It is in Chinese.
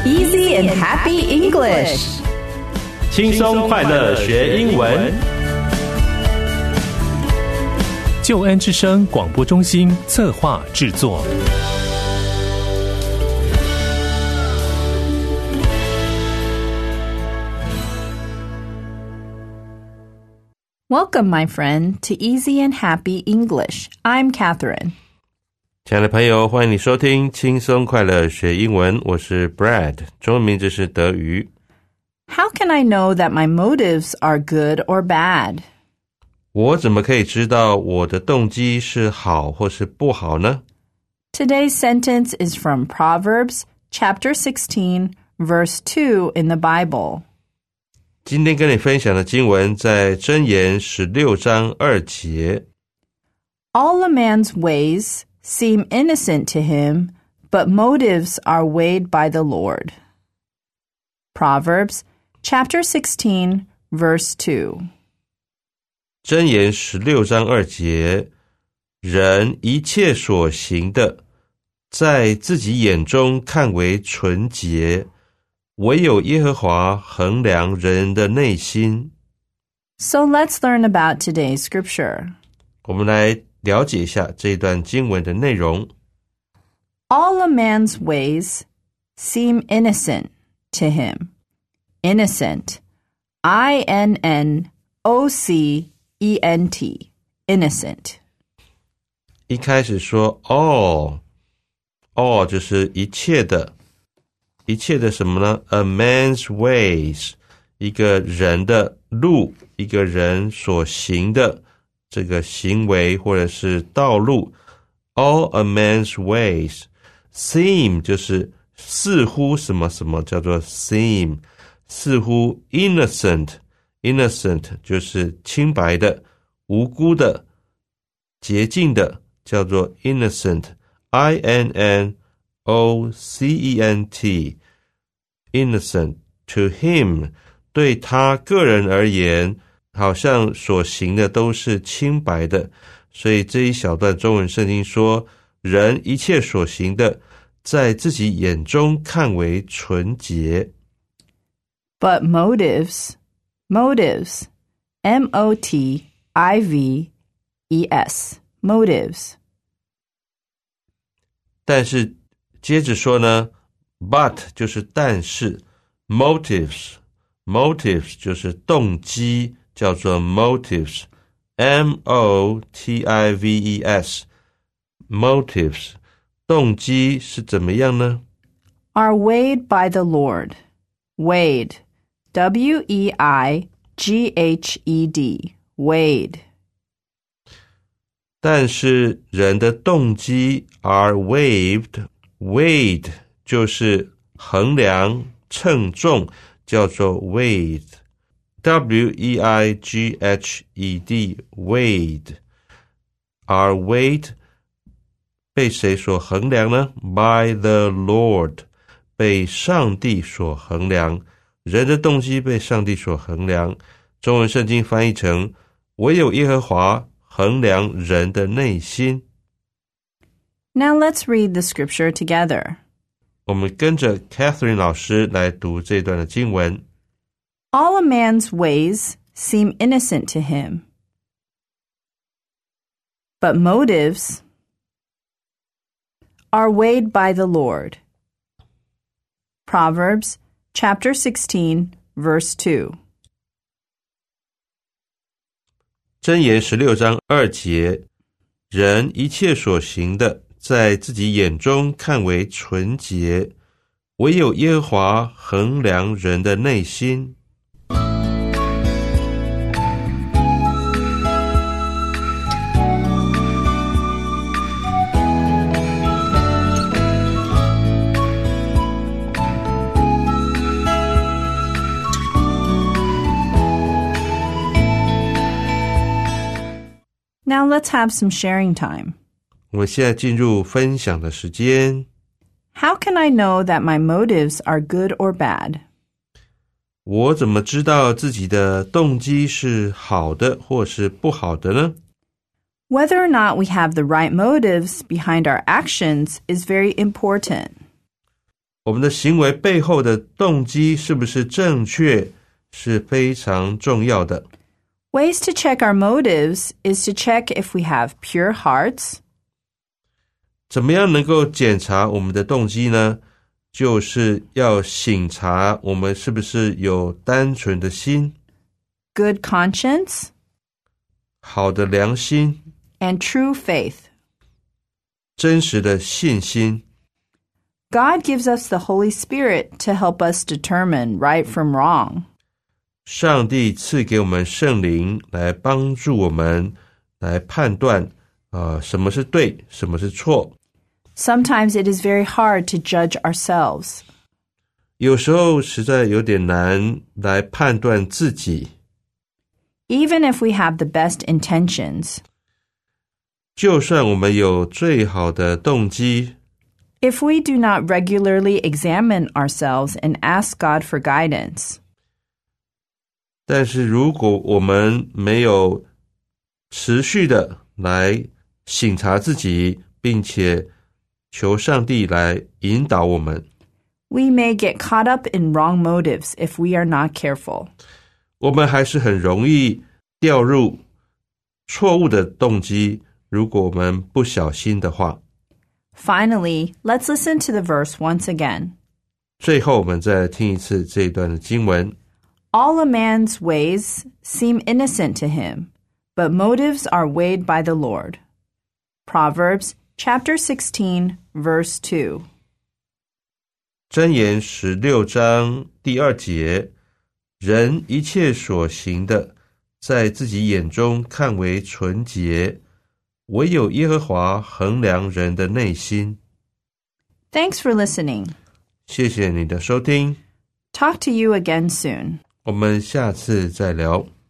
Easy and happy English. 轻松快乐学英文。 救恩之声广播中心策划制作。 Welcome, my friend, to Easy and Happy English. I'm Catherine. 亲爱的朋友，欢迎你收听轻松快乐学英文，我是 Brad， 中文名字是德瑜。 How can I know that my motives are good or bad? 我怎么可以知道我的动机是好或是不好呢？ Today's sentence is from Proverbs chapter 16, verse 2 in the Bible. 今天跟你分享的经文在箴言16章2节。 All a man's ways seem innocent to him, but motives are weighed by the Lord. Proverbs chapter 16, verse 2. 箴言16章2节，人一切所行的，在自己眼中看为纯洁，唯有耶和华衡量人的内心。 So let's learn about today's scripture. 我们来了解一下这一段经文的内容。 All a man's ways seem innocent to him. Innocent. I-N-N-O-C-E-N-T. Innocent. 一开始说 all 就是一切的，一切的什么呢？ A man's ways， 一个人的路，一个人所行的这个行为或者是道路。 All a man's ways seem 就是似乎什么什么叫做 seem， 似乎 innocent 就是清白的，无辜的，洁净的，叫做 innocent I-N-N-O-C-E-N-T innocent to him 对他个人而言好像所行的都是清白的，所以这一小段中文圣经说，人一切所行的在自己眼中看为纯洁。 But motives, M-O-T-I-V-E-S, motives. 但是接着说呢 but 就是但是 motives 就是动机，叫做 motives M-O-T-I-V-E-S motives 动机是怎么样呢？ Are weighed by the Lord. Weighed. W-E-I-G-H-E-D. Weighed. 但是人的动機 are weighed 就是衡量称重，叫做 weighed W-E-I-G-H-E-D weighed are weighed 被谁所衡量呢？ by the Lord 被上帝所衡量，人的动機被上帝所衡量。中文圣经翻译成唯有耶和华衡量人的内心。 Now let's read the scripture together. 我们跟着 Catherine 老師來讀這段的經文。 All a man's ways seem innocent to him, but motives are weighed by the Lord. Proverbs chapter 16, verse 2. 箴言16章2節，人一切所行的在自己眼中看為純潔，唯有耶和華衡量人的內心。 Now let's have some sharing time. 我们现在进入分享的时间。 How can I know that my motives are good or bad? 我怎么知道自己的动機是好的或是不好的呢？ Whether or not we have the right motives behind our actions is very important. 我们的行为背后的动机是不是正确，是非常重要的。 Ways to check our motives is to check if we have pure hearts. 怎么样能够检查我们的动机呢？就是要省察我们是不是有单纯的心， Good conscience, 好的良心， and true faith. 真实的信心。 God gives us the Holy Spirit to help us determine right from wrong. 上帝赐给我们圣灵来帮助我们来判断什么是对，什么是错。 Sometimes it is very hard to judge ourselves. 有时候实在有点难来判断自己。 Even if we have the best intentions, 就算我们有最好的动机， if we do not regularly examine ourselves and ask God for guidance, 但是如果我们没有持续的来省察自己，并且求上帝来引导我们， we may get caught up in wrong motives if we are not careful. 我们还是很容易掉入错误的动机，如果我们不小心的话。 Finally, let's listen to the verse once again. 最后我们再来听一次这一段的经文。 All a man's ways seem innocent to him, but motives are weighed by the Lord. Proverbs chapter 16, verse 2. 箴言16章第2节，人一切所行的，在自己眼中看为纯洁，唯有耶和华衡量人的内心。 Thanks for listening. 谢谢你的收听， Talk to you again soon. 我们下次再聊。